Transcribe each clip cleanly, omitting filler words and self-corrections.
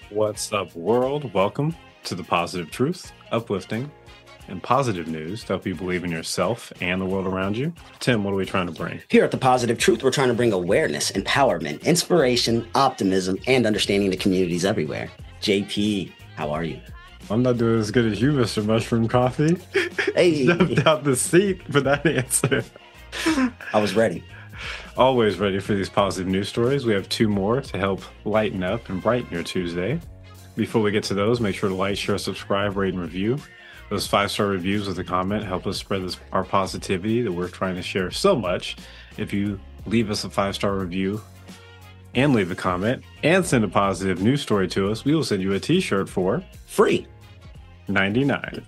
What's up, world? Welcome to the Positive Truth, uplifting, and positive news to help you believe in yourself and the world around you. Tim, what are we trying to bring? Here at The Positive Truth, we're trying to bring awareness, empowerment, inspiration, optimism, and understanding to communities everywhere. JP, how are you? I'm not doing as good as you, Mr. Mushroom Coffee. Hey. Jumped out the seat for that answer. I was ready. Always ready for these positive news stories. We have two more to help lighten up and brighten your Tuesday. Before we get to those, make sure to like, share, subscribe, rate, and review. Those 5-star reviews with a comment help us spread our positivity that we're trying to share so much. If you leave us a 5-star review and leave a comment and send a positive news story to us, we will send you a t-shirt for free $99.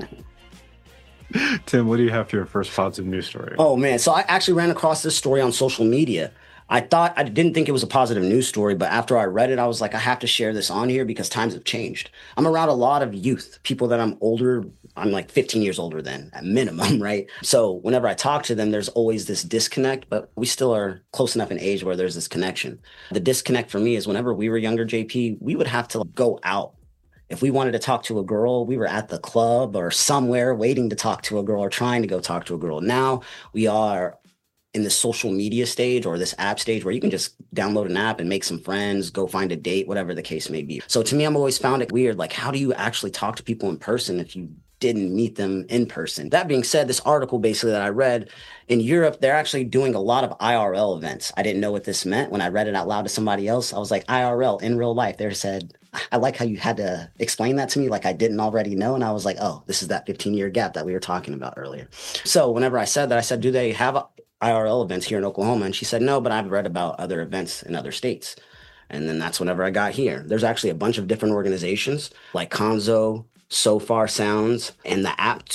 Tim, what do you have for your first positive news story? Oh, man. So I actually ran across this story on social media. I didn't think it was a positive news story, but after I read it, I was like, I have to share this on here because times have changed. I'm around a lot of youth, people that I'm older. I'm like 15 years older than at minimum, right? So whenever I talk to them, there's always this disconnect, but we still are close enough in age where there's this connection. The disconnect for me is whenever we were younger, JP, we would have to go out. If we wanted to talk to a girl, we were at the club or somewhere waiting to talk to a girl or trying to go talk to a girl. Now we are in the social media stage or this app stage where you can just download an app and make some friends, go find a date, whatever the case may be. So to me, I've always found it weird. Like, how do you actually talk to people in person if you didn't meet them in person? That being said, this article basically that I read, in Europe, they're actually doing a lot of IRL events. I didn't know what this meant. When I read it out loud to somebody else, I was like, IRL, in real life. They said, I like how you had to explain that to me like I didn't already know. And I was like, oh, this is that 15-year gap that we were talking about earlier. So whenever I said that, I said, do they have IRL events here in Oklahoma? And she said, no, but I've read about other events in other states. And then that's whenever I got here. There's actually a bunch of different organizations like Konzo, So Far Sounds, and the app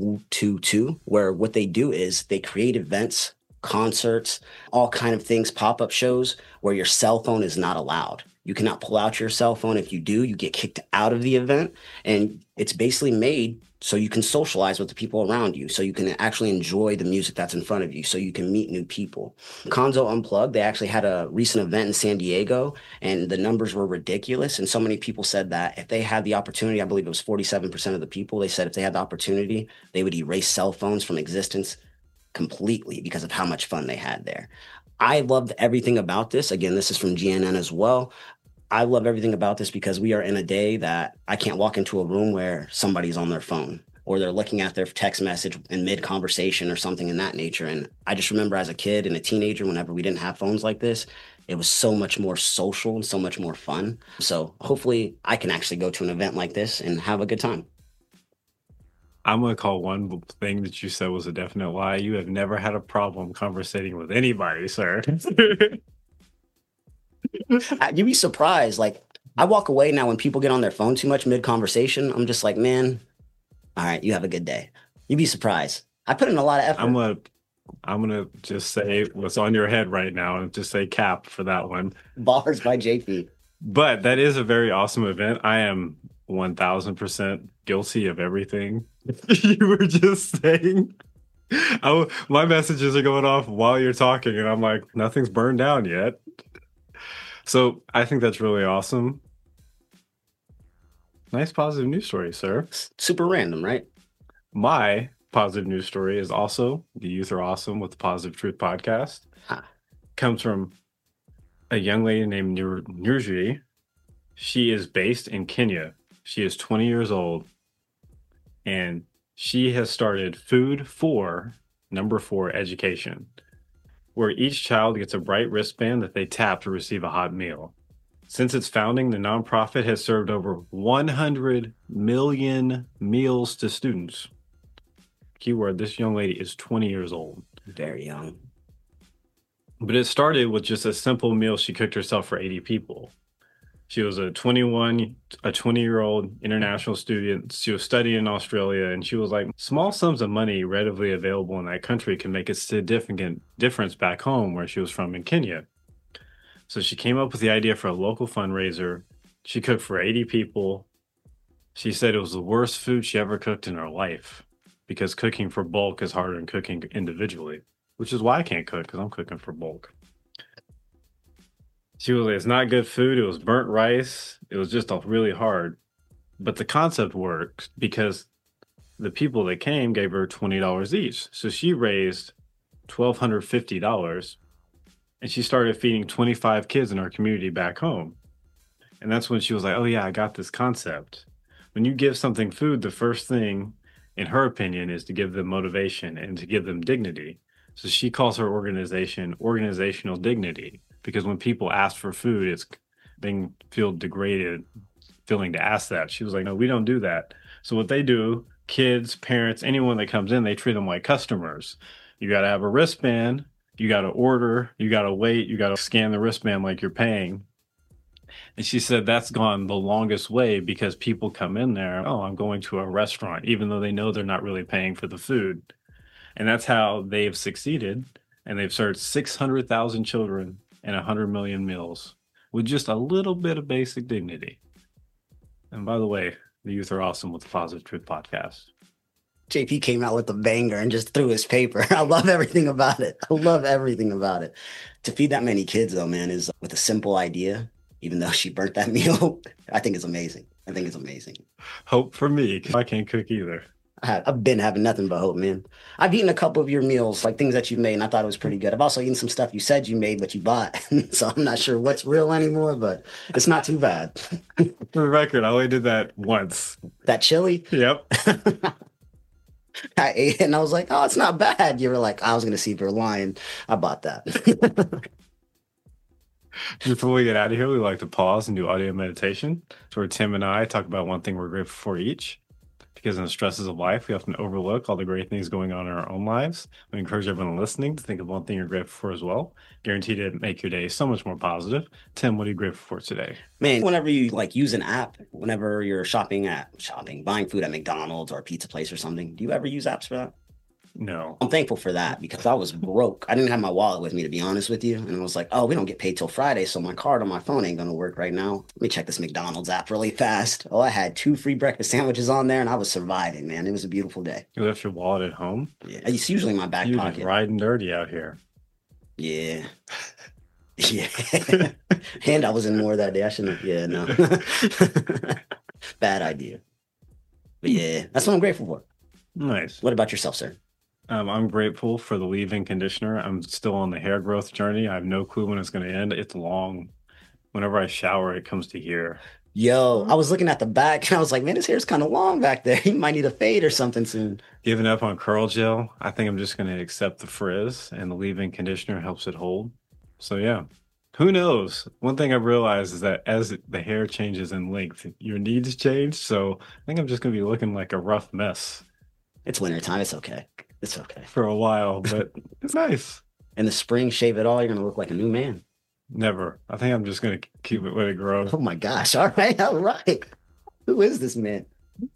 222, where what they do is they create events, concerts, all kind of things, pop-up shows where your cell phone is not allowed. You cannot pull out your cell phone. If you do, you get kicked out of the event. And it's basically made so you can socialize with the people around you, so you can actually enjoy the music that's in front of you, so you can meet new people. Konzo Unplugged, they actually had a recent event in San Diego, and the numbers were ridiculous. And so many people said that if they had the opportunity, I believe it was 47% of the people, they said if they had the opportunity, they would erase cell phones from existence completely because of how much fun they had there. I loved everything about this. Again, this is from GNN as well. I love everything about this because we are in a day that I can't walk into a room where somebody's on their phone or they're looking at their text message in mid-conversation or something in that nature. And I just remember as a kid and a teenager, whenever we didn't have phones like this, it was so much more social and so much more fun. So hopefully I can actually go to an event like this and have a good time. I'm going to call one thing that you said was a definite lie. You have never had a problem conversating with anybody, sir. You'd be surprised. Like, I walk away now when people get on their phone too much mid-conversation. I'm just like, man, all right, you have a good day. You'd be surprised. I put in a lot of effort. I'm gonna just say what's on your head right now and just say cap for that one. Bars by JP. But that is a very awesome event. I am 1000% guilty of everything you were just saying. My messages are going off while you're talking, and I'm like, nothing's burned down yet. So I think that's really awesome. Nice positive news story, sir. Super random, right? My positive news story is also the Youth Are Awesome with the Positive Truth podcast. Comes from a young lady named Nurji. She is based in Kenya. She is 20 years old, and she has started Food for Number 4 Education, where each child gets a bright wristband that they tap to receive a hot meal. Since its founding, the nonprofit has served over 100 million meals to students. Keyword, this young lady is 20 years old. Very young. But it started with just a simple meal she cooked herself for 80 people. She was a 20-year-old international student. She was studying in Australia, and she was like, small sums of money readily available in that country can make a significant difference back home where she was from in Kenya. So she came up with the idea for a local fundraiser. She cooked for 80 people. She said it was the worst food she ever cooked in her life because cooking for bulk is harder than cooking individually, which is why I can't cook, because I'm cooking for bulk. She was like, it's not good food. It was burnt rice. It was just really hard. But the concept worked because the people that came gave her $20 each. So she raised $1,250 and she started feeding 25 kids in our community back home. And that's when she was like, oh, yeah, I got this concept. When you give something food, the first thing, in her opinion, is to give them motivation and to give them dignity. So she calls her organization organizational dignity, because when people ask for food, it's they feel degraded feeling to ask that. She was like, no, we don't do that. So what they do, kids, parents, anyone that comes in, they treat them like customers. You got to have a wristband. You got to order. You got to wait. You got to scan the wristband like you're paying. And she said that's gone the longest way because people come in there, oh, I'm going to a restaurant, even though they know they're not really paying for the food. And that's how they've succeeded. And they've served 600,000 children and 100 million meals with just a little bit of basic dignity. And by the way, the youth are awesome with the Positive Truth Podcast. JP came out with a banger and just threw his paper. I love everything about it. I love everything about it. To feed that many kids, though, man, is with a simple idea, even though she burnt that meal, I think it's amazing. I think it's amazing. Hope for me. I can't cook either. I've been having nothing but hope, man. I've eaten a couple of your meals, like things that you've made, and I thought it was pretty good. I've also eaten some stuff you said you made, but you bought. So I'm not sure what's real anymore, but it's not too bad. For the record, I only did that once. That chili? Yep. I ate it and I was like, oh, it's not bad. You were like, I was going to see if you're lying. I bought that. Before we get out of here, we like to pause and do audio meditation. So where Tim and I talk about one thing we're grateful for each. Because in the stresses of life, we often overlook all the great things going on in our own lives. We encourage everyone listening to think of one thing you're grateful for as well. Guaranteed to make your day so much more positive. Tim, what are you grateful for today? Man, whenever you like use an app, whenever you're buying food at McDonald's or a pizza place or something, do you ever use apps for that? No. I'm thankful for that because I was broke. I didn't have my wallet with me, to be honest with you. And I was like, oh, we don't get paid till Friday, so my card on my phone ain't going to work right now. Let me check this McDonald's app really fast. Oh, I had 2 free breakfast sandwiches on there and I was surviving, man. It was a beautiful day. You left your wallet at home? Yeah, it's usually in my back You're pocket. riding dirty out here. Yeah. Yeah. And I was in more that day. I shouldn't have. Yeah, no. Bad idea. But yeah, that's what I'm grateful for. Nice. What about yourself, sir? I'm grateful for the leave-in conditioner. I'm still on the hair growth journey. I have no clue when it's going to end. It's long. Whenever I shower, it comes to here. Yo, I was looking at the back and I was like, man, his hair's kind of long back there. He might need a fade or something soon. Giving up on curl gel. I think I'm just going to accept the frizz, and the leave-in conditioner helps it hold. So yeah, who knows? One thing I've realized is that as the hair changes in length, your needs change. So I think I'm just going to be looking like a rough mess. It's wintertime. It's okay. It's okay. For a while, but it's nice. In the spring, shave it all. You're going to look like a new man. Never. I think I'm just going to keep it let it grow. Oh my gosh. All right. All right. Who is this man?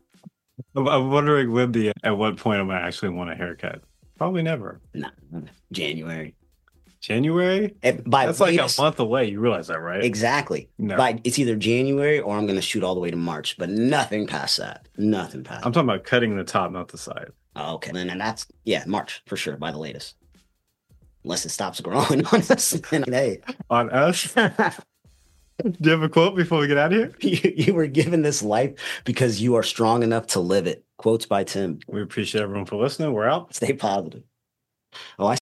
I'm wondering at what point am I actually want a haircut? Probably never. Nah, January. January? That's like a month away. You realize that, right? Exactly. No. It's either January or I'm going to shoot all the way to March, but nothing past that. Nothing past. I'm talking about cutting the top, not the side. Oh, okay. Then that's, March for sure by the latest. Unless it stops growing on us. Hey. On us? Do you have a quote before we get out of here? You were given this life because you are strong enough to live it. Quotes by Tim. We appreciate everyone for listening. We're out. Stay positive. Oh, I